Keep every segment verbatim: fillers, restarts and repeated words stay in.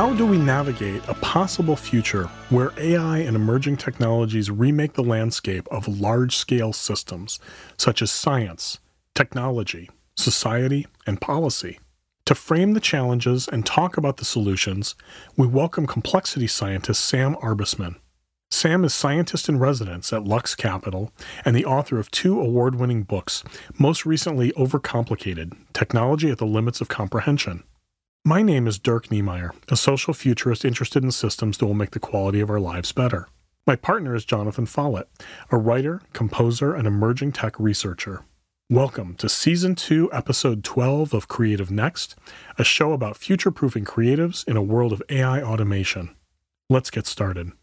How do we navigate a possible future where A I and emerging technologies remake the landscape of large-scale systems, such as science, technology, society, and policy? To frame the challenges and talk about the solutions, we welcome complexity scientist Sam Arbesman. Sam is scientist in residence at Lux Capital and the author of two award-winning books, most recently Overcomplicated: Technology at the Limits of Comprehension. My name is Dirk Niemeyer, a social futurist interested in systems that will make the quality of our lives better. My partner is Jonathan Follett, a writer, composer, and emerging tech researcher. Welcome to Season two, Episode twelve of Creative Next, a show about future-proofing creatives in a world of A I automation. Let's get started.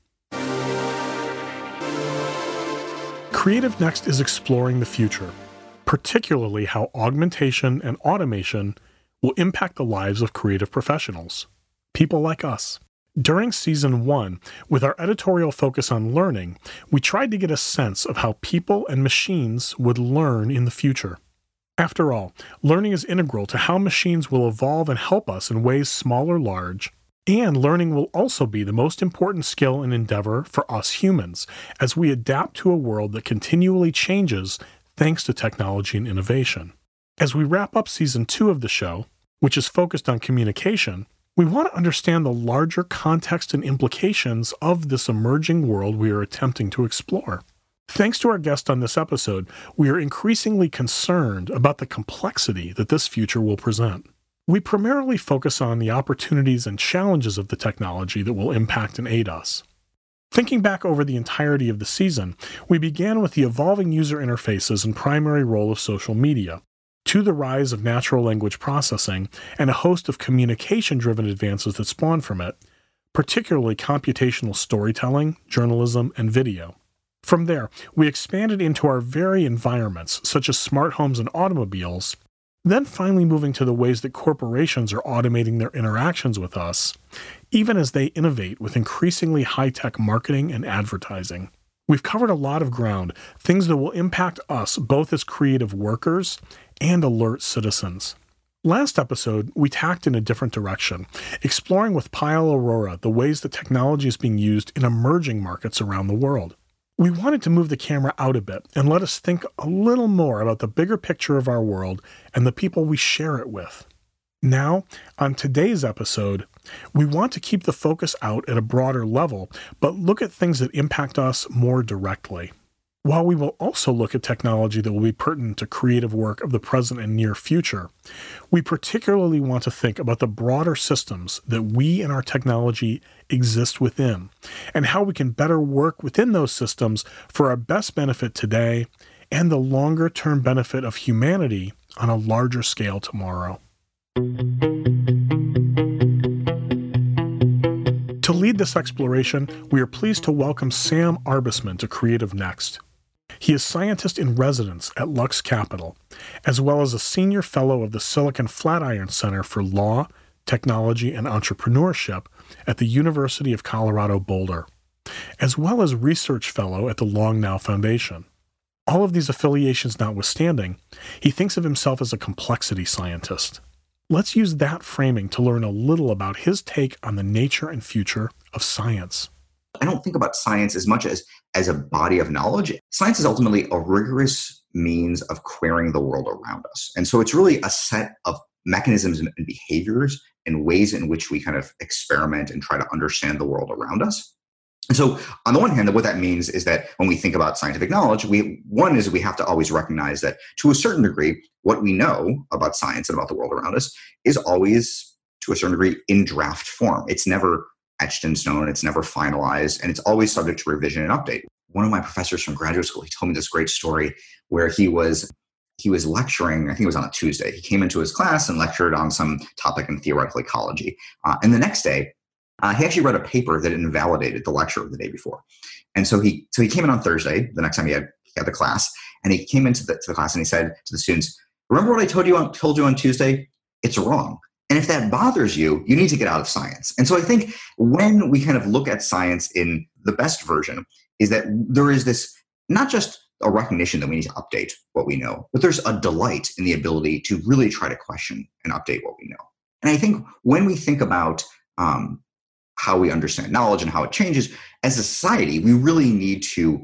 Creative Next is exploring the future, particularly how augmentation and automation will impact the lives of creative professionals, people like us. During Season one, with our editorial focus on learning, we tried to get a sense of how people and machines would learn in the future. After all, learning is integral to how machines will evolve and help us in ways small or large, and learning will also be the most important skill and endeavor for us humans as we adapt to a world that continually changes thanks to technology and innovation. As we wrap up Season two of the show, which is focused on communication, we want to understand the larger context and implications of this emerging world we are attempting to explore. Thanks to our guest on this episode, we are increasingly concerned about the complexity that this future will present. We primarily focus on the opportunities and challenges of the technology that will impact and aid us. Thinking back over the entirety of the season, we began with the evolving user interfaces and primary role of social media, to the rise of natural language processing and a host of communication-driven advances that spawned from it, particularly computational storytelling, journalism, and video. From there, we expanded into our very environments, such as smart homes and automobiles, then finally moving to the ways that corporations are automating their interactions with us, even as they innovate with increasingly high-tech marketing and advertising. We've covered a lot of ground, things that will impact us both as creative workers and alert citizens. Last episode, we tacked in a different direction, exploring with Payal Arora the ways that technology is being used in emerging markets around the world. We wanted to move the camera out a bit and let us think a little more about the bigger picture of our world and the people we share it with. Now, on today's episode, we want to keep the focus out at a broader level, but look at things that impact us more directly. While we will also look at technology that will be pertinent to creative work of the present and near future, we particularly want to think about the broader systems that we and our technology exist within, and how we can better work within those systems for our best benefit today and the longer-term benefit of humanity on a larger scale tomorrow. To lead this exploration, we are pleased to welcome Sam Arbesman to Creative Next. He is scientist in residence at Lux Capital, as well as a senior fellow of the Silicon Flatiron Center for Law, Technology, and Entrepreneurship at the University of Colorado Boulder, as well as research fellow at the Long Now Foundation. All of these affiliations notwithstanding, he thinks of himself as a complexity scientist. Let's use that framing to learn a little about his take on the nature and future of science. I don't think about science as much as, as a body of knowledge. Science is ultimately a rigorous means of querying the world around us. And so it's really a set of mechanisms and behaviors and ways in which we kind of experiment and try to understand the world around us. And so on the one hand, what that means is that when we think about scientific knowledge, we one is we have to always recognize that to a certain degree, what we know about science and about the world around us is always, to a certain degree, in draft form. It's never etched in stone, it's never finalized, and it's always subject to revision and update. One of my professors from graduate school, he told me this great story where he was he was lecturing, I think it was on a Tuesday. He came into his class and lectured on some topic in theoretical ecology. Uh, and the next day, Uh, he actually read a paper that invalidated the lecture of the day before. And so he so he came in on Thursday, the next time he had, he had the class, and he came into the, to the class and he said to the students, remember what I told you on, told you on Tuesday? It's wrong. And if that bothers you, you need to get out of science. And so I think when we kind of look at science in the best version is that there is this, not just a recognition that we need to update what we know, but there's a delight in the ability to really try to question and update what we know. And I think when we think about um, how we understand knowledge and how it changes, as a society, we really need to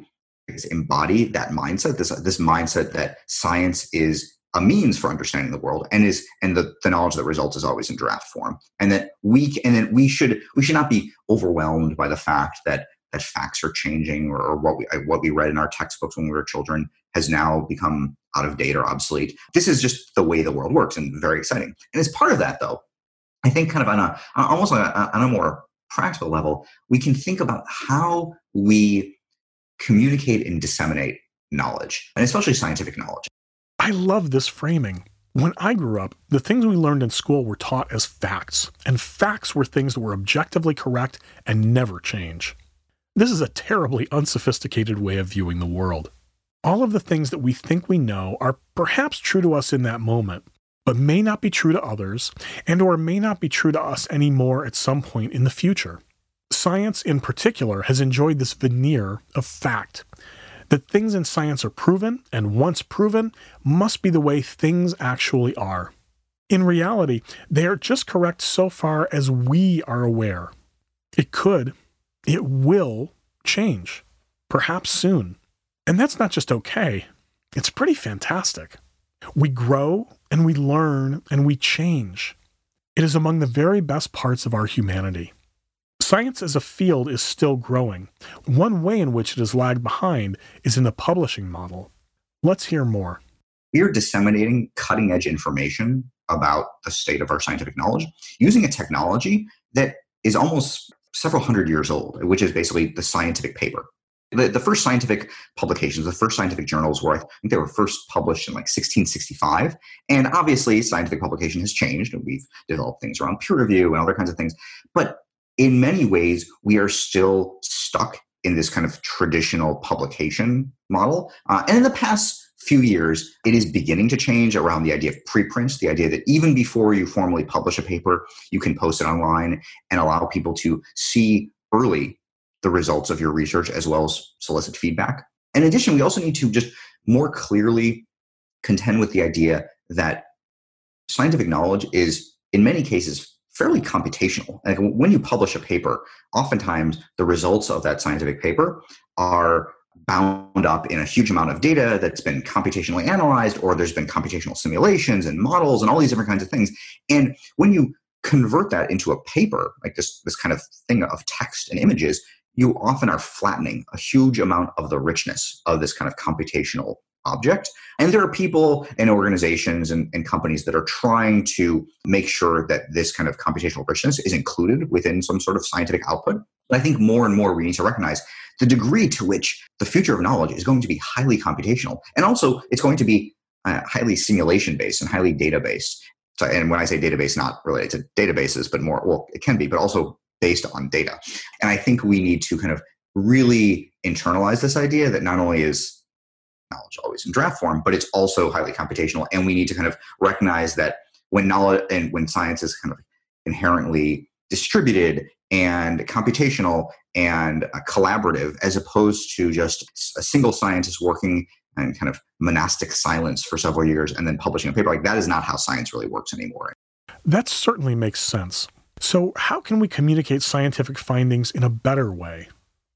embody that mindset, this, this mindset that science is a means for understanding the world, and is and the, the knowledge that results is always in draft form. And that we and that we should we should not be overwhelmed by the fact that that facts are changing, or, or what we what we read in our textbooks when we were children has now become out of date or obsolete. This is just the way the world works, and very exciting. And as part of that, though, I think kind of on a almost on a, on a more practical level, we can think about how we communicate and disseminate knowledge, and especially scientific knowledge. I love this framing. When I grew up, the things we learned in school were taught as facts, and facts were things that were objectively correct and never change. This is a terribly unsophisticated way of viewing the world. All of the things that we think we know are perhaps true to us in that moment, but may not be true to others, and or may not be true to us anymore at some point in the future. Science in particular has enjoyed this veneer of fact, that things in science are proven, and once proven, must be the way things actually are. In reality, they are just correct so far as we are aware. It could, it will change, perhaps soon. And that's not just okay, it's pretty fantastic. We grow, and we learn, and we change. It is among the very best parts of our humanity. Science as a field is still growing. One way in which it has lagged behind is in the publishing model. Let's hear more. We are disseminating cutting-edge information about the state of our scientific knowledge using a technology that is almost several hundred years old, which is basically the scientific paper. The, the first scientific publications, the first scientific journals were, I think they were first published in like sixteen sixty-five. And obviously, scientific publication has changed, and we've developed things around peer review and other kinds of things. But in many ways, we are still stuck in this kind of traditional publication model. Uh, and in the past few years, it is beginning to change around the idea of preprints, the idea that even before you formally publish a paper, you can post it online and allow people to see early the results of your research as well as solicit feedback. In addition, we also need to just more clearly contend with the idea that scientific knowledge is, in many cases, fairly computational. Like when you publish a paper, oftentimes the results of that scientific paper are bound up in a huge amount of data that's been computationally analyzed, or there's been computational simulations and models and all these different kinds of things. And when you convert that into a paper, like this, this kind of thing of text and images, you often are flattening a huge amount of the richness of this kind of computational object. And there are people and organizations and, and companies that are trying to make sure that this kind of computational richness is included within some sort of scientific output. But I think more and more we need to recognize the degree to which the future of knowledge is going to be highly computational. And also it's going to be uh, highly simulation-based and highly data-based. So, and when I say database, not related to databases, but more, well, it can be, but also based on data. And I think we need to kind of really internalize this idea that not only is knowledge always in draft form, but it's also highly computational. And we need to kind of recognize that when knowledge and when science is kind of inherently distributed and computational and uh, collaborative, as opposed to just a single scientist working in kind of monastic silence for several years and then publishing a paper, like that is not how science really works anymore. That certainly makes sense. So how can we communicate scientific findings in a better way?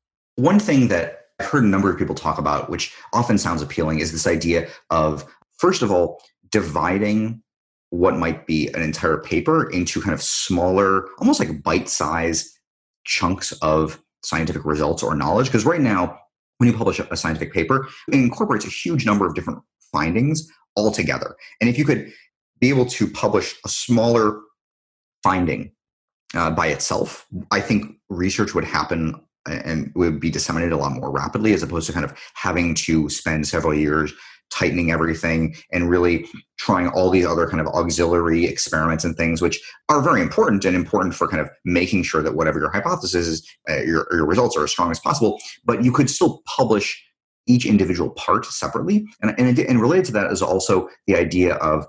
One thing that I've heard a number of people talk about, which often sounds appealing, is this idea of, first of all, dividing what might be an entire paper into kind of smaller, almost like bite-sized chunks of scientific results or knowledge. Because right now, when you publish a scientific paper, it incorporates a huge number of different findings all together. And if you could be able to publish a smaller finding uh, by itself, I think research would happen and would be disseminated a lot more rapidly, as opposed to kind of having to spend several years tightening everything and really trying all these other kind of auxiliary experiments and things, which are very important and important for kind of making sure that whatever your hypothesis is, uh, your, your results are as strong as possible. But you could still publish each individual part separately. And, and, and related to that is also the idea of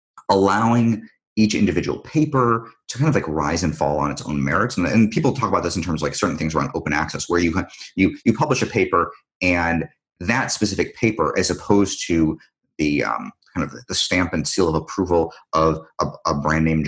allowing each individual paper to kind of like rise and fall on its own merits. And, and people talk about this in terms of like certain things around open access, where you, you, you publish a paper and that specific paper, as opposed to the um, kind of the stamp and seal of approval of a, a brand name journal,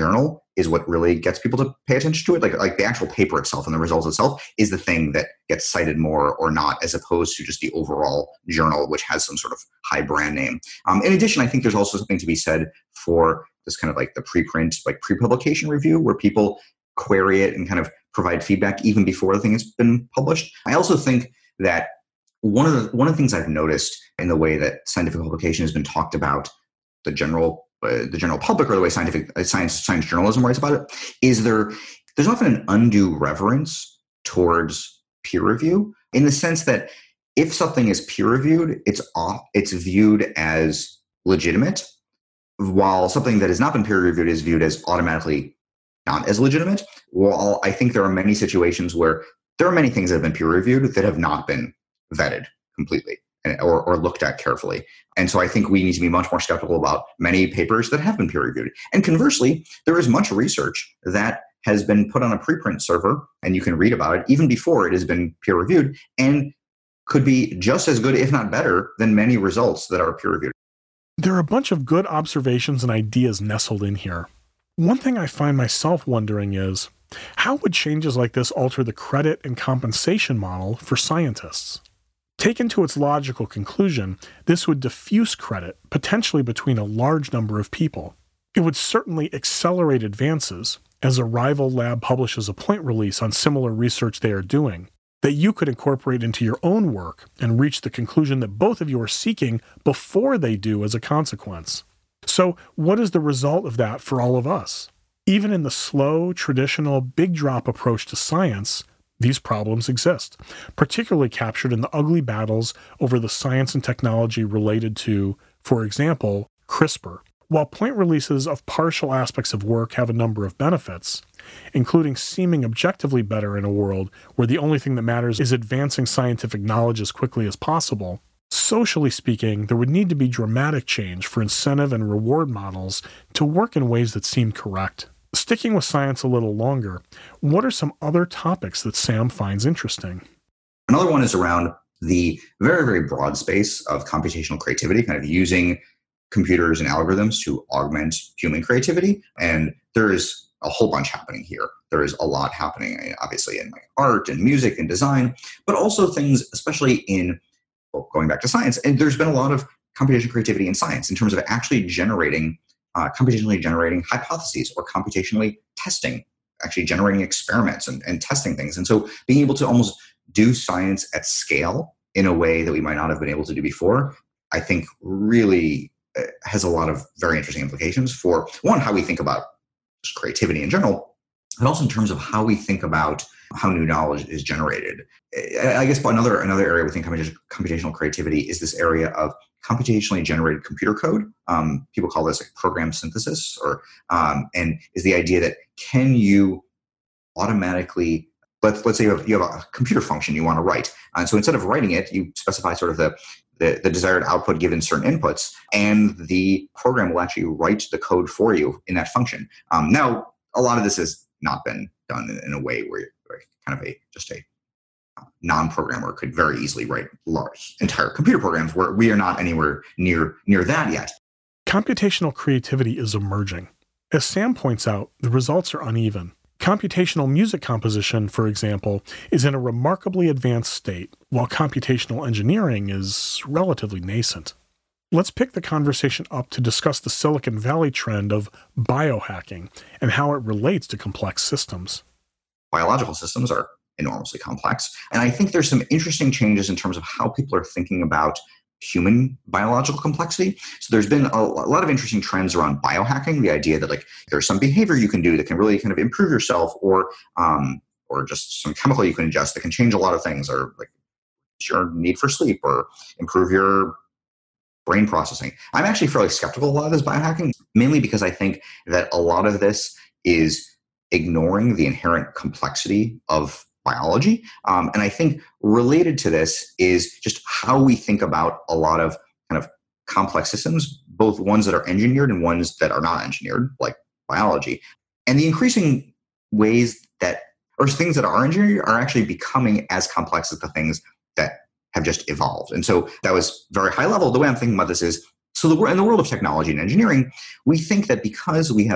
is what really gets people to pay attention to it. Like, like the actual paper itself and the results itself is the thing that gets cited more or not, as opposed to just the overall journal, which has some sort of high brand name. Um, in addition, I think there's also something to be said for this kind of like the preprint, like pre-publication review, where people query it and kind of provide feedback even before the thing has been published. I also think that one of the one of the things I've noticed in the way that scientific publication has been talked about, the general uh, the general public, or the way scientific uh, science science journalism writes about it, is there there's often an undue reverence towards peer review, in the sense that if something is peer reviewed, it's off, it's viewed as legitimate, while something that has not been peer reviewed is viewed as automatically not as legitimate. Well, I think there are many situations where there are many things that have been peer reviewed that have not been vetted completely or, or looked at carefully. And so I think we need to be much more skeptical about many papers that have been peer reviewed. And conversely, there is much research that has been put on a preprint server, and you can read about it even before it has been peer reviewed, and could be just as good, if not better, than many results that are peer reviewed. There are a bunch of good observations and ideas nestled in here. One thing I find myself wondering is, how would changes like this alter the credit and compensation model for scientists? Taken to its logical conclusion, this would diffuse credit, potentially between a large number of people. It would certainly accelerate advances, as a rival lab publishes a point release on similar research they are doing, that you could incorporate into your own work and reach the conclusion that both of you are seeking before they do as a consequence. So what is the result of that for all of us? Even in the slow, traditional, big drop approach to science, these problems exist, particularly captured in the ugly battles over the science and technology related to, for example, CRISPR. While point releases of partial aspects of work have a number of benefits, including seeming objectively better in a world where the only thing that matters is advancing scientific knowledge as quickly as possible, socially speaking, there would need to be dramatic change for incentive and reward models to work in ways that seem correct. Sticking with science a little longer, what are some other topics that Sam finds interesting? Another one is around the very, very broad space of computational creativity, kind of using computers and algorithms to augment human creativity. And there is a whole bunch happening here. There is a lot happening, obviously, in like art and music and design, but also things, especially in, well, going back to science. And there's been a lot of computational creativity in science in terms of actually generating, uh, computationally generating hypotheses, or computationally testing, actually generating experiments and, and testing things. And so being able to almost do science at scale in a way that we might not have been able to do before, I think really has a lot of very interesting implications for, one, how we think about just creativity in general, but also in terms of how we think about how new knowledge is generated. I guess another another area within computational creativity is this area of computationally generated computer code. Um, people call this like program synthesis, or um, and is the idea that can you automatically, let's let's say you have, you have a computer function you want to write, and so instead of writing it, you specify sort of the The, the desired output given certain inputs, and the program will actually write the code for you in that function. Um, now, a lot of this has not been done in, in a way where, where kind of a just a non-programmer could very easily write large entire computer programs, where we are not anywhere near near that yet. Computational creativity is emerging. As Sam points out, the results are uneven. Computational music composition, for example, is in a remarkably advanced state, while computational engineering is relatively nascent. Let's pick the conversation up to discuss the Silicon Valley trend of biohacking and how it relates to complex systems. Biological systems are enormously complex, and I think there's some interesting changes in terms of how people are thinking about human biological complexity. So there's been a, a lot of interesting trends around biohacking, the idea that like there's some behavior you can do that can really kind of improve yourself, or um, or just some chemical you can ingest that can change a lot of things, or like your need for sleep, or improve your brain processing. I'm actually fairly skeptical of a lot of this biohacking, mainly because I think that a lot of this is ignoring the inherent complexity of biology. Um, and I think related to this is just how we think about a lot of kind of complex systems, both ones that are engineered and ones that are not engineered, like biology. And the increasing ways that, or things that are engineered are actually becoming as complex as the things that have just evolved. And so that was very high level. The way I'm thinking about this is, so the, in the world of technology and engineering, we think that because we have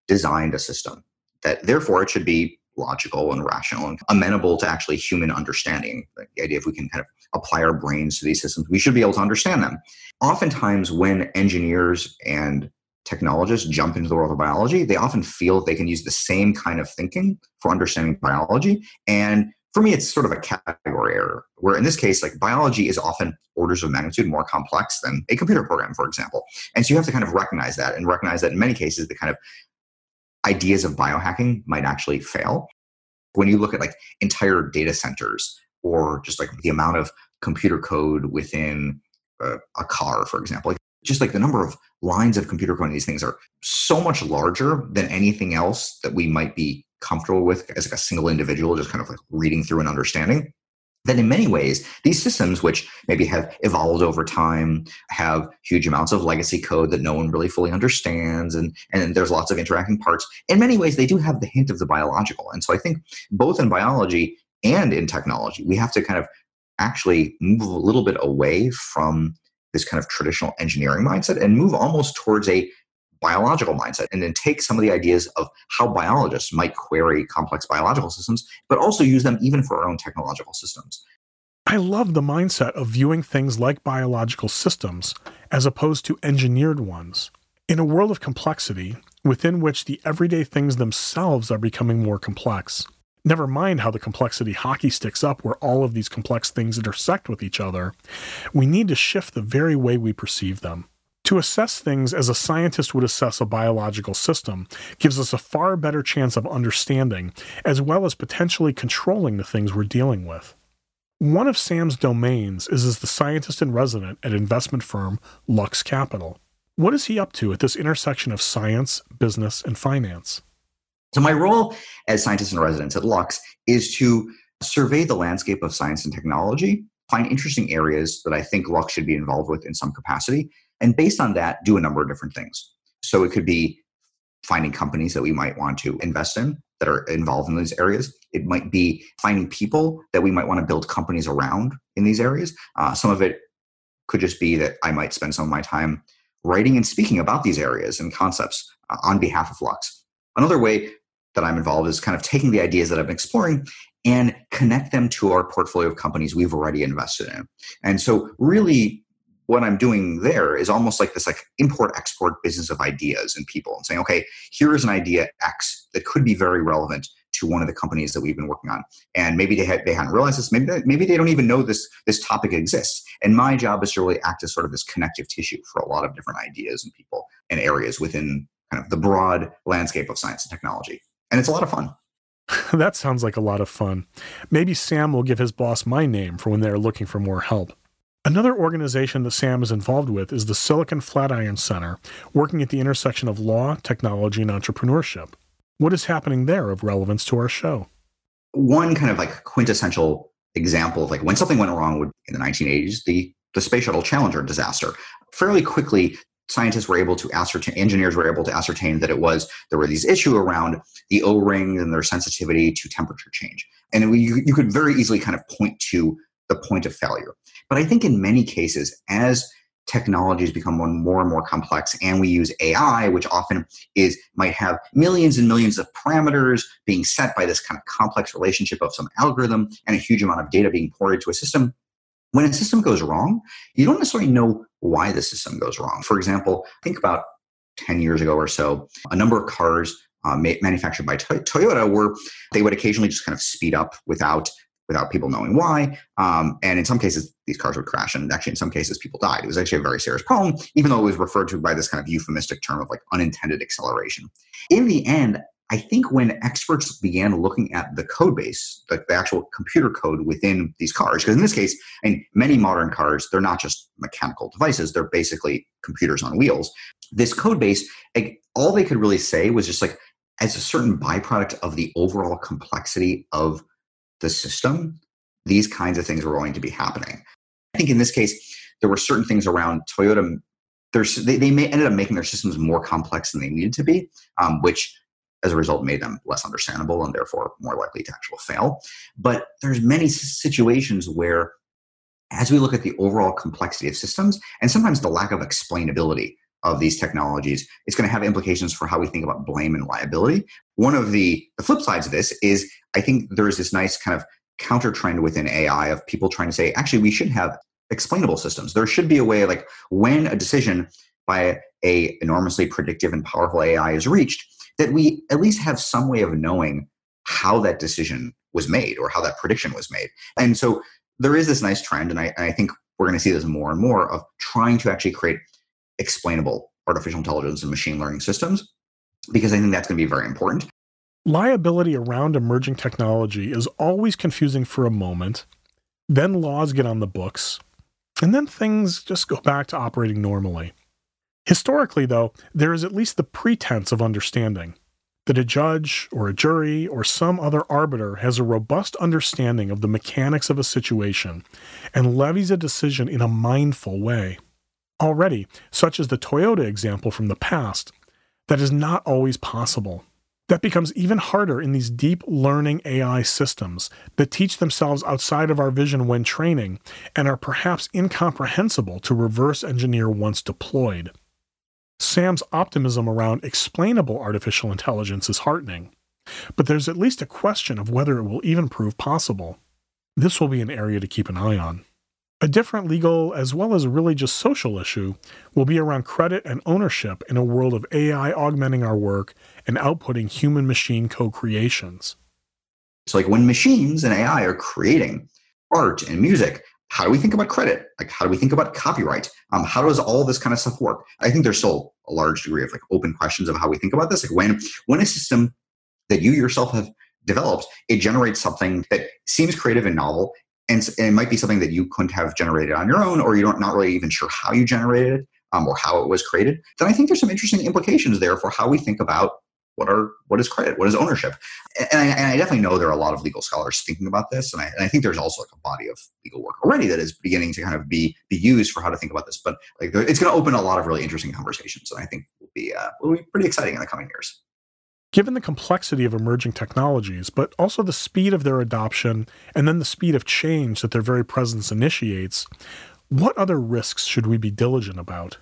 designed a system, that therefore it should be logical and rational and amenable to actually human understanding. The idea if we can kind of apply our brains to these systems, we should be able to understand them. Oftentimes when engineers and technologists jump into the world of biology, they often feel they can use the same kind of thinking for understanding biology. And for me, it's sort of a category error, where in this case, like biology is often orders of magnitude more complex than a computer program, for example. And so you have to kind of recognize that and recognize that in many cases, the kind of ideas of biohacking might actually fail. When you look at like entire data centers or just like the amount of computer code within a, a car, for example, like just like the number of lines of computer code in these things are so much larger than anything else that we might be comfortable with as like a single individual, just kind of like reading through and understanding. Then in many ways, these systems, which maybe have evolved over time, have huge amounts of legacy code that no one really fully understands, and, and there's lots of interacting parts. In many ways, they do have the hint of the biological. And so I think both in biology and in technology, we have to kind of actually move a little bit away from this kind of traditional engineering mindset and move almost towards a biological mindset, and then take some of the ideas of how biologists might query complex biological systems, but also use them even for our own technological systems. I love the mindset of viewing things like biological systems as opposed to engineered ones. In a world of complexity, within which the everyday things themselves are becoming more complex, never mind how the complexity hockey sticks up where all of these complex things intersect with each other, we need to shift the very way we perceive them. To assess things as a scientist would assess a biological system gives us a far better chance of understanding, as well as potentially controlling the things we're dealing with. One of Sam's domains is as the scientist in resident at investment firm Lux Capital. What is he up to at this intersection of science, business, and finance? So my role as scientist in residence at Lux is to survey the landscape of science and technology, find interesting areas that I think Lux should be involved with in some capacity, and based on that, do a number of different things. So it could be finding companies that we might want to invest in that are involved in these areas. It might be finding people that we might want to build companies around in these areas. Uh, some of it could just be that I might spend some of my time writing and speaking about these areas and concepts uh, on behalf of Lux. Another way that I'm involved is kind of taking the ideas that I've been exploring and connect them to our portfolio of companies we've already invested in. And so really, what I'm doing there is almost like this like import-export business of ideas and people, and saying, okay, here is an idea X that could be very relevant to one of the companies that we've been working on. And maybe they, had, they hadn't realized this. Maybe they, maybe they don't even know this, this topic exists. And my job is to really act as sort of this connective tissue for a lot of different ideas and people and areas within kind of the broad landscape of science and technology. And it's a lot of fun. That sounds like a lot of fun. Maybe Sam will give his boss my name for when they're looking for more help. Another organization that Sam is involved with is the Silicon Flatiron Center, working at the intersection of law, technology, and entrepreneurship. What is happening there of relevance to our show? One kind of like quintessential example of like when something went wrong would in the nineteen eighties, the, the Space Shuttle Challenger disaster. Fairly quickly, scientists were able to ascertain, engineers were able to ascertain that it was, there were these issues around the O-ring and their sensitivity to temperature change. And we, you, you could very easily kind of point to the point of failure. But I think in many cases, as technologies become more and more complex and we use A I, which often is might have millions and millions of parameters being set by this kind of complex relationship of some algorithm and a huge amount of data being poured into a system, when a system goes wrong, you don't necessarily know why the system goes wrong. For example, think about ten years ago or so, a number of cars uh, ma- manufactured by to- Toyota were, they would occasionally just kind of speed up without without people knowing why. Um, and in some cases, these cars would crash. And actually, in some cases, people died. It was actually a very serious problem, even though it was referred to by this kind of euphemistic term of like unintended acceleration. In the end, I think when experts began looking at the code base, like the actual computer code within these cars, because in this case, I mean, many modern cars, they're not just mechanical devices, they're basically computers on wheels. This code base, like, all they could really say was just like, as a certain byproduct of the overall complexity of the system, these kinds of things were going to be happening. I think in this case, there were certain things around Toyota. They, they may, ended up making their systems more complex than they needed to be, um, which as a result made them less understandable and therefore more likely to actually fail. But there's many situations where, as we look at the overall complexity of systems and sometimes the lack of explainability of these technologies, it's going to have implications for how we think about blame and liability. One of the, the flip sides of this is I think there's this nice kind of counter trend within A I of people trying to say, actually, we should have explainable systems. There should be a way, like when a decision by a enormously predictive and powerful A I is reached, that we at least have some way of knowing how that decision was made or how that prediction was made. And so there is this nice trend, and I, and I think we're going to see this more and more, of trying to actually create explainable artificial intelligence and machine learning systems, because I think that's going to be very important. Liability around emerging technology is always confusing for a moment, then laws get on the books, and then things just go back to operating normally. Historically, though, there is at least the pretense of understanding, that a judge or a jury or some other arbiter has a robust understanding of the mechanics of a situation and levies a decision in a mindful way. Already, such as the Toyota example from the past, that is not always possible. That becomes even harder in these deep learning A I systems that teach themselves outside of our vision when training and are perhaps incomprehensible to reverse engineer once deployed. Sam's optimism around explainable artificial intelligence is heartening, but there's at least a question of whether it will even prove possible. This will be an area to keep an eye on. A different legal as well as really just social issue will be around credit and ownership in a world of A I augmenting our work and outputting human-machine co-creations. So like when machines and A I are creating art and music, how do we think about credit? Like how do we think about copyright? Um, how does all this kind of stuff work? I think there's still a large degree of like open questions of how we think about this. Like when, when a system that you yourself have developed, it generates something that seems creative and novel, and it might be something that you couldn't have generated on your own, or you're not really even sure how you generated it um, or how it was created, then I think there's some interesting implications there for how we think about what are what is credit, what is ownership. And I, and I definitely know there are a lot of legal scholars thinking about this, and I, and I think there's also like a body of legal work already that is beginning to kind of be be used for how to think about this. But like it's going to open a lot of really interesting conversations, and I think will be uh, will be pretty exciting in the coming years. Given the complexity of emerging technologies, but also the speed of their adoption and then the speed of change that their very presence initiates, what other risks should we be diligent about?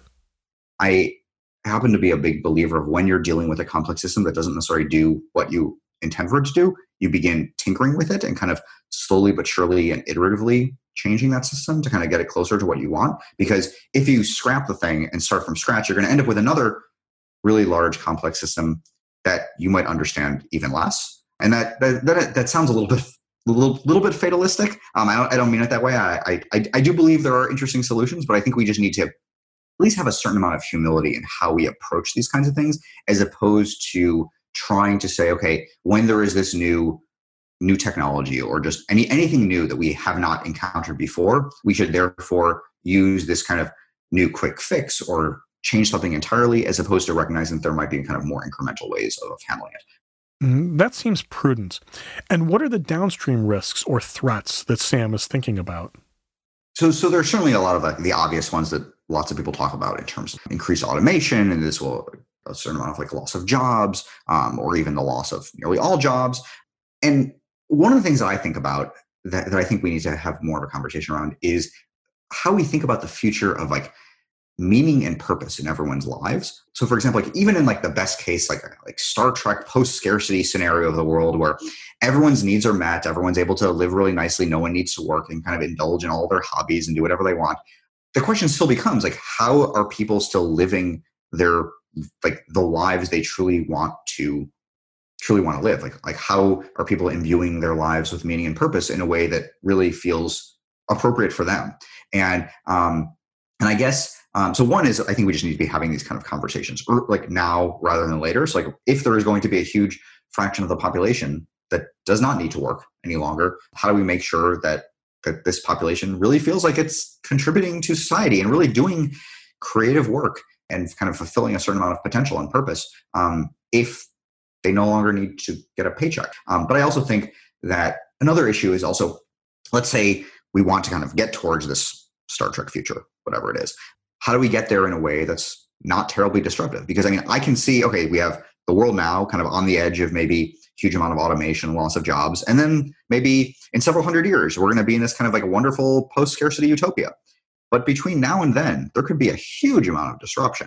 I happen to be a big believer of when you're dealing with a complex system that doesn't necessarily do what you intend for it to do, you begin tinkering with it and kind of slowly but surely and iteratively changing that system to kind of get it closer to what you want. Because if you scrap the thing and start from scratch, you're going to end up with another really large complex system that you might understand even less. And that that that, that sounds a little bit a little, little bit fatalistic. Um, I don't I don't mean it that way. I, I I do believe there are interesting solutions, but I think we just need to at least have a certain amount of humility in how we approach these kinds of things, as opposed to trying to say, okay, when there is this new new technology or just any anything new that we have not encountered before, we should therefore use this kind of new quick fix or change something entirely, as opposed to recognizing that there might be kind of more incremental ways of handling it. Mm, that seems prudent. And what are the downstream risks or threats that Sam is thinking about? So, so there's certainly a lot of like the obvious ones that lots of people talk about in terms of increased automation, and this will a certain amount of like loss of jobs, um, or even the loss of nearly all jobs. And one of the things that I think about that, that I think we need to have more of a conversation around is how we think about the future of like meaning and purpose in everyone's lives. So for example, like even in like the best case, like like Star Trek post-scarcity scenario of the world where everyone's needs are met, everyone's able to live really nicely, no one needs to work and kind of indulge in all their hobbies and do whatever they want. The question still becomes like, how are people still living their like the lives they truly want to truly want to live? Like like how are people imbuing their lives with meaning and purpose in a way that really feels appropriate for them? And um and I guess Um, so one is, I think we just need to be having these kind of conversations or like now rather than later. So like if there is going to be a huge fraction of the population that does not need to work any longer, how do we make sure that, that this population really feels like it's contributing to society and really doing creative work and kind of fulfilling a certain amount of potential and purpose um, if they no longer need to get a paycheck. Um, but I also think that another issue is also, let's say we want to kind of get towards this Star Trek future, whatever it is. How do we get there in a way that's not terribly disruptive? Because I mean, I can see, okay, we have the world now kind of on the edge of maybe huge amount of automation, loss of jobs. And then maybe in several hundred years, we're going to be in this kind of like a wonderful post-scarcity utopia. But between now and then, there could be a huge amount of disruption.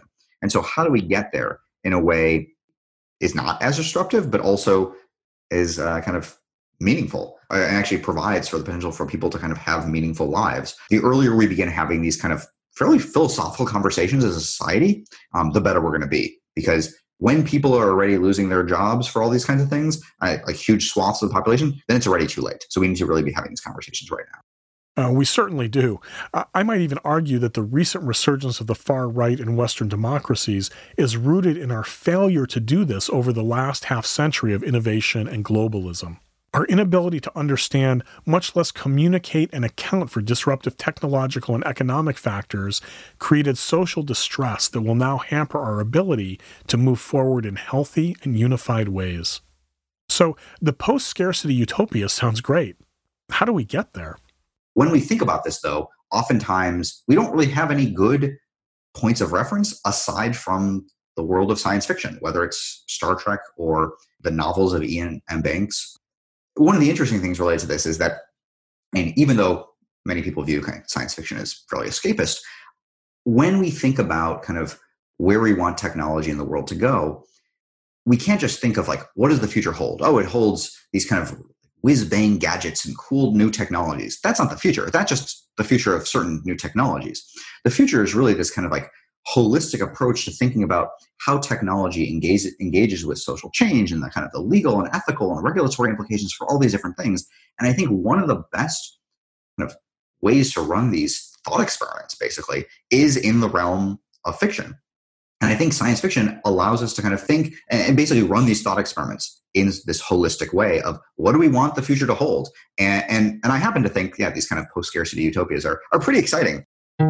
And so how do we get there in a way is not as disruptive, but also is uh, kind of meaningful uh, and actually provides for the potential for people to kind of have meaningful lives. The earlier we begin having these kind of fairly philosophical conversations as a society, um, the better we're going to be. Because when people are already losing their jobs for all these kinds of things, uh, like huge swaths of the population, then it's already too late. So we need to really be having these conversations right now. Uh, we certainly do. Uh, I might even argue that the recent resurgence of the far right in Western democracies is rooted in our failure to do this over the last half century of innovation and globalism. Our inability to understand, much less communicate and account for disruptive technological and economic factors created social distress that will now hamper our ability to move forward in healthy and unified ways. So the post-scarcity utopia sounds great. How do we get there? When we think about this, though, oftentimes we don't really have any good points of reference aside from the world of science fiction, whether it's Star Trek or the novels of Iain M. Banks. One of the interesting things related to this is that, and even though many people view kind of science fiction as fairly escapist, when we think about kind of where we want technology in the world to go, we can't just think of like, what does the future hold? Oh, it holds these kind of whiz-bang gadgets and cool new technologies. That's not the future. That's just the future of certain new technologies. The future is really this kind of like holistic approach to thinking about how technology engages, engages with social change and the kind of the legal and ethical and regulatory implications for all these different things. And I think one of the best kind of ways to run these thought experiments basically is in the realm of fiction. And I think science fiction allows us to kind of think and basically run these thought experiments in this holistic way of what do we want the future to hold? And and, and I happen to think, yeah, these kind of post-scarcity utopias are, are pretty exciting.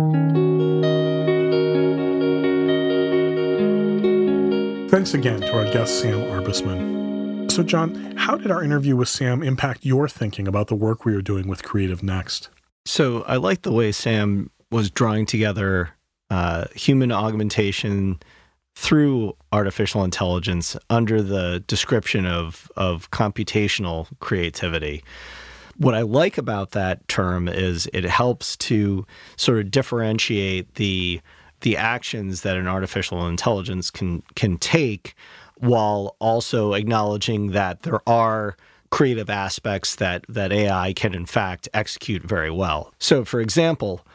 Thanks again to our guest, Sam Arbesman. So, John, how did our interview with Sam impact your thinking about the work we are doing with Creative Next? So I like the way Sam was drawing together uh, human augmentation through artificial intelligence under the description of, of computational creativity. What I like about that term is it helps to sort of differentiate the the actions that an artificial intelligence can can take while also acknowledging that there are creative aspects that, that A I can in fact execute very well. So for example,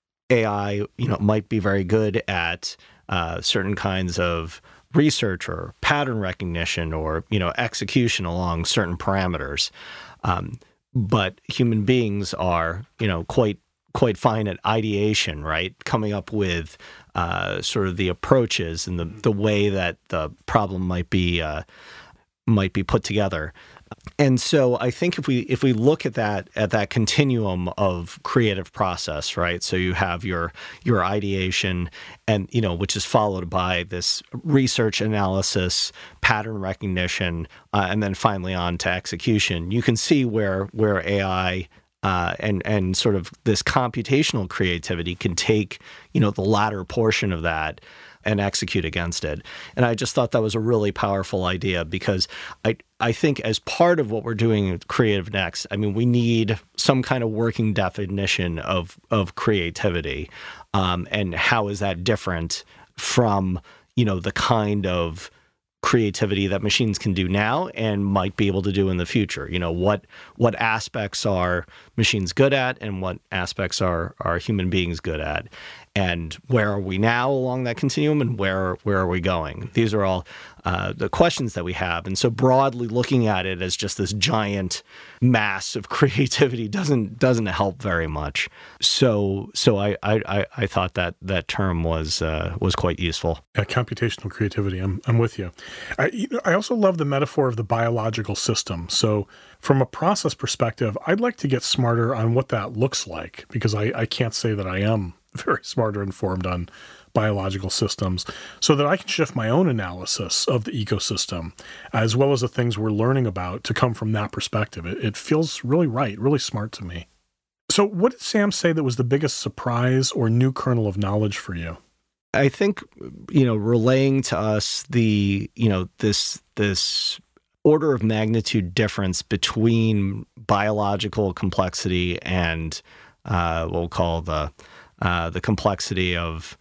A I, you know, might be very good at uh, certain kinds of research or pattern recognition or, you know, execution along certain parameters. Um, but human beings are, you know, quite quite fine at ideation, right? Coming up with uh, sort of the approaches and the, the way that the problem might be uh, might be put together. And so I think if we if we look at that at that continuum of creative process, right? So you have your your ideation, and you know, which is followed by this research analysis, pattern recognition, uh, and then finally on to execution. You can see where where A I uh, and and sort of this computational creativity can take, you know, the latter portion of that and execute against it. And I just thought that was a really powerful idea because I I think as part of what we're doing at Creative Next, I mean, we need some kind of working definition of of creativity, um, and how is that different from, you know, the kind of creativity that machines can do now and might be able to do in the future. You know, what what aspects are machines good at and what aspects are are human beings good at, and where are we now along that continuum and where where are we going? These are all uh, the questions that we have. And so broadly looking at it as just this giant mass of creativity doesn't doesn't help very much. So so I I, I thought that that term was uh, was quite useful. Yeah, computational creativity. I'm I'm with you. I you know, I also love the metaphor of the biological system. So from a process perspective, I'd like to get smarter on what that looks like, because I, I can't say that I am very smart or informed on biological systems, so that I can shift my own analysis of the ecosystem, as well as the things we're learning about, to come from that perspective. It, it feels really right, really smart to me. So what did Sam say that was the biggest surprise or new kernel of knowledge for you? I think, you know, relaying to us the, you know, this, this order of magnitude difference between biological complexity and uh, what we'll call the, uh, the complexity of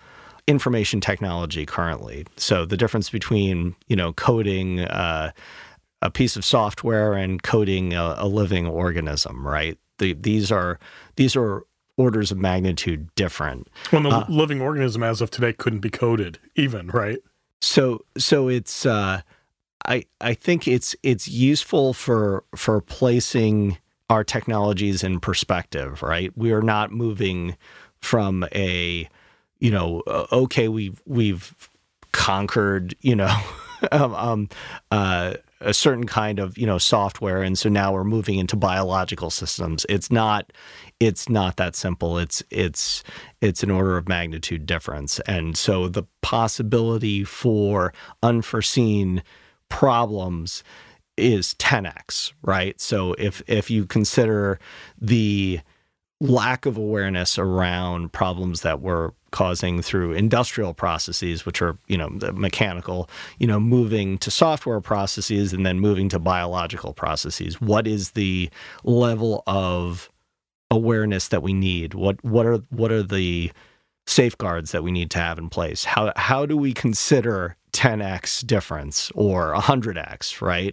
information technology currently. So the difference between, you know, coding uh, a piece of software and coding a, a living organism, right? The, these are these are orders of magnitude different. Well, the uh, living organism as of today couldn't be coded even, right? So so it's uh, I I think it's it's useful for for placing our technologies in perspective, right? We are not moving from a, you know, uh, okay, we've we've conquered, you know, um, um, uh, a certain kind of, you know, software, and so now we're moving into biological systems. It's not, it's not that simple. It's it's it's an order of magnitude difference, and so the possibility for unforeseen problems is ten x, right? So if if you consider the lack of awareness around problems that we're causing through industrial processes, which are, you know, the mechanical, you know, moving to software processes and then moving to biological processes. What is the level of awareness that we need? What what are what are the safeguards that we need to have in place? How how do we consider ten x difference or one hundred x, right?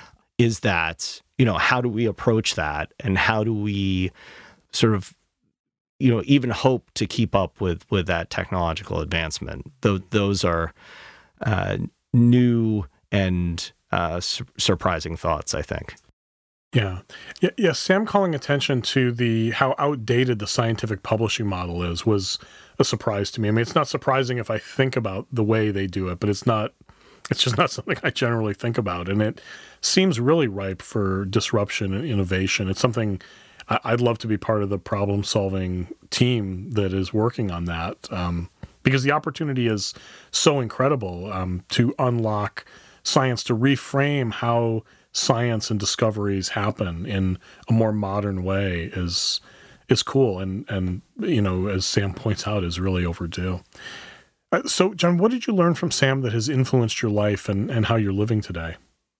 Is that, you know, how do we approach that, and how do we sort of, you know, even hope to keep up with with that technological advancement? Those those are uh, new and uh, su- surprising thoughts, I think. Yeah. yeah, yeah. Sam calling attention to the how outdated the scientific publishing model is was a surprise to me. I mean, it's not surprising if I think about the way they do it, but it's not. It's just not something I generally think about, and it seems really ripe for disruption and innovation. It's something I'd love to be part of the problem-solving team that is working on that, um, because the opportunity is so incredible um, to unlock science, to reframe how science and discoveries happen in a more modern way is is cool, and and you know, as Sam points out, is really overdue. Uh, so, John, what did you learn from Sam that has influenced your life and, and how you're living today?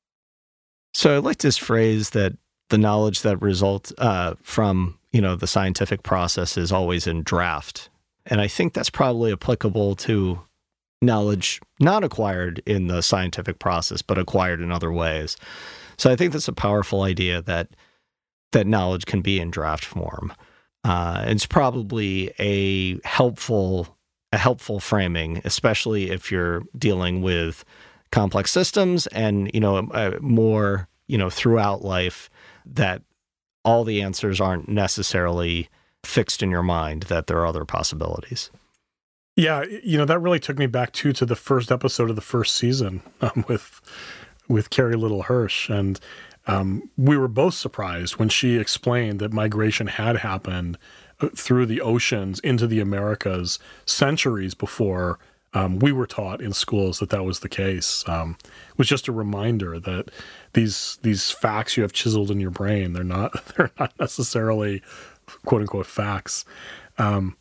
So I like this phrase that the knowledge that results uh, from, you know, the scientific process is always in draft. And I think that's probably applicable to knowledge not acquired in the scientific process, but acquired in other ways. So I think that's a powerful idea that that knowledge can be in draft form. Uh, it's probably a helpful a helpful framing, especially if you're dealing with complex systems and, you know, uh, more, you know, throughout life, that all the answers aren't necessarily fixed in your mind, that there are other possibilities. Yeah, you know, that really took me back too to the first episode of the first season um, with with Carrie Little Hirsch, and um, we were both surprised when she explained that migration had happened through the oceans into the Americas centuries before um, we were taught in schools that that was the case. Um, it was just a reminder that these these facts you have chiseled in your brain, they're not they're not necessarily quote unquote facts. Um,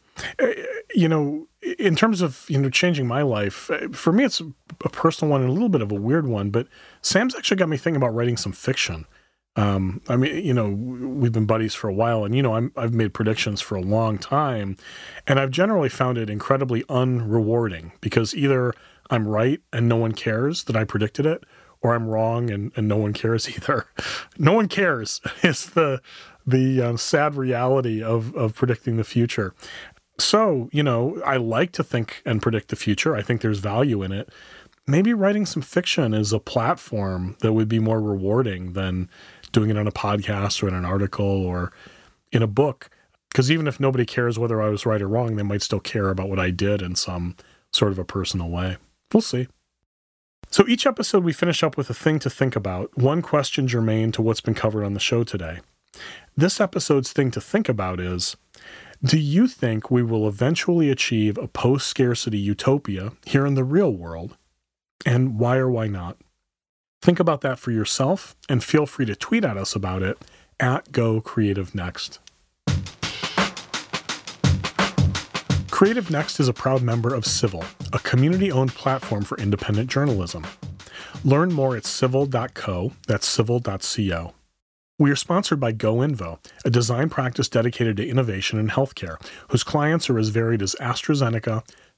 you know, in terms of, you know, changing my life, for me, it's a personal one and a little bit of a weird one, but Sam's actually got me thinking about writing some fiction. Um, I mean, you know, we've been buddies for a while, and, you know, I'm, I've made predictions for a long time, and I've generally found it incredibly unrewarding because either I'm right and no one cares that I predicted it, or I'm wrong and, and no one cares either. No one cares is the the um, sad reality of, of predicting the future. So, you know, I like to think and predict the future. I think there's value in it. Maybe writing some fiction is a platform that would be more rewarding than doing it on a podcast or in an article or in a book. Because even if nobody cares whether I was right or wrong, they might still care about what I did in some sort of a personal way. We'll see. So each episode we finish up with a thing to think about, one question germane to what's been covered on the show today. This episode's thing to think about is, do you think we will eventually achieve a post-scarcity utopia here in the real world? And why or why not? Think about that for yourself, and feel free to tweet at us about it at GoCreativeNext. Creative Next is a proud member of Civil, a community-owned platform for independent journalism. Learn more at civil dot co, that's civil dot co. We are sponsored by GoInvo, a design practice dedicated to innovation in healthcare, whose clients are as varied as AstraZeneca,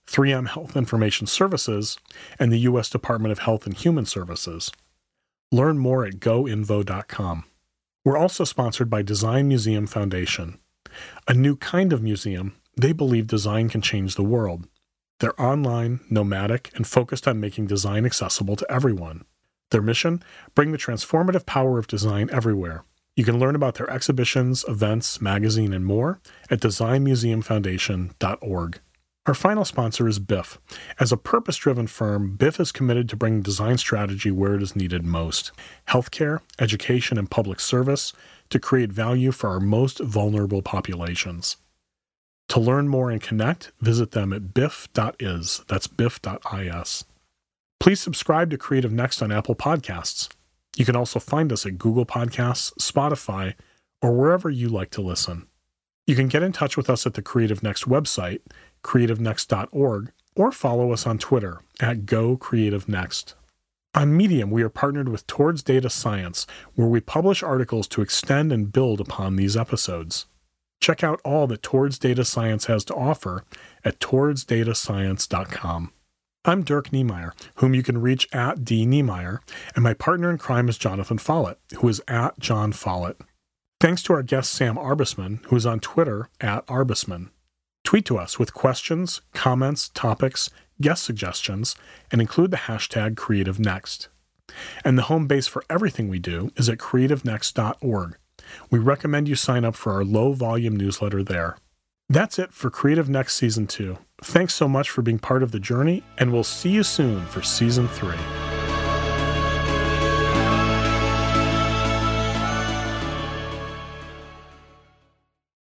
three M Health Information Services, and the U S Department of Health and Human Services. Learn more at go invo dot com. We're also sponsored by Design Museum Foundation. A new kind of museum, they believe design can change the world. They're online, nomadic, and focused on making design accessible to everyone. Their mission? Bring the transformative power of design everywhere. You can learn about their exhibitions, events, magazine, and more at design museum foundation dot org. Our final sponsor is B I F. As a purpose-driven firm, B I F is committed to bringing design strategy where it is needed most: healthcare, education, and public service, to create value for our most vulnerable populations. To learn more and connect, visit them at B I F dot is. That's B I F dot is. Please subscribe to Creative Next on Apple Podcasts. You can also find us at Google Podcasts, Spotify, or wherever you like to listen. You can get in touch with us at the Creative Next website, creative next dot org, or follow us on Twitter at Go Creative Next. On Medium, we are partnered with Towards Data Science, where we publish articles to extend and build upon these episodes. Check out all that Towards Data Science has to offer at towards data science dot com. I'm Dirk Niemeyer, whom you can reach at D. Niemeyer, and my partner in crime is Jonathan Follett, who is at John Follett. Thanks to our guest Sam Arbesman, who is on Twitter at Arbesman. Tweet to us with questions, comments, topics, guest suggestions, and include the hashtag CreativeNext. And the home base for everything we do is at creative next dot org. We recommend you sign up for our low-volume newsletter there. That's it for Creative Next Season two. Thanks so much for being part of the journey, and we'll see you soon for Season three.